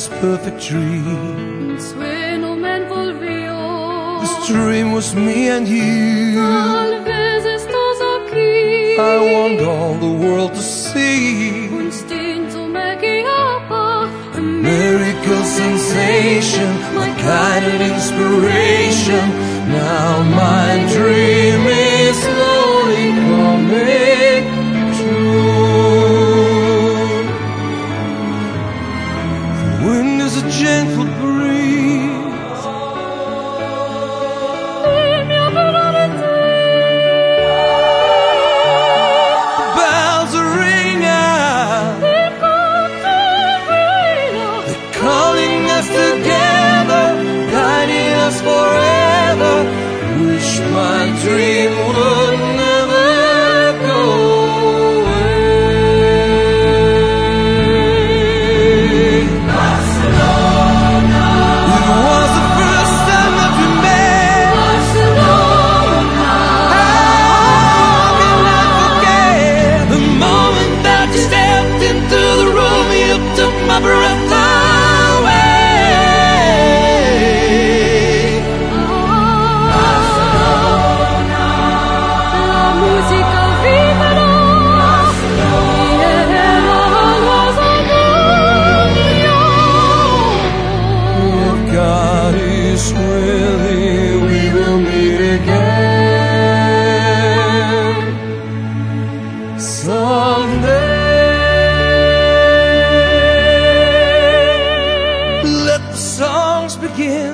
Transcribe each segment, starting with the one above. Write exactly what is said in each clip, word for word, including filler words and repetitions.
this perfect dream. Un sueño me envolvió. This dream was me and you. Tal vez estás aquí. I want all the world to see. Un instinto me guiaba. A miracle sensation, my kind of inspiration. Now my dream is slowly coming true. The wind is a gentle breeze. The bells are ringing out. They're calling us together, guiding us forever. Wish my dream would never go away. Barcelona. It was the first time that we met. Barcelona. How can I forget the moment that you stepped into the room? You took my breath away. La musica viverà. If God is willing, we will meet again someday. Let the songs begin.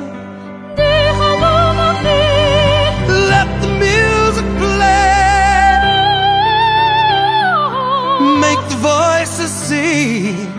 Let the music play. Make the voices sing.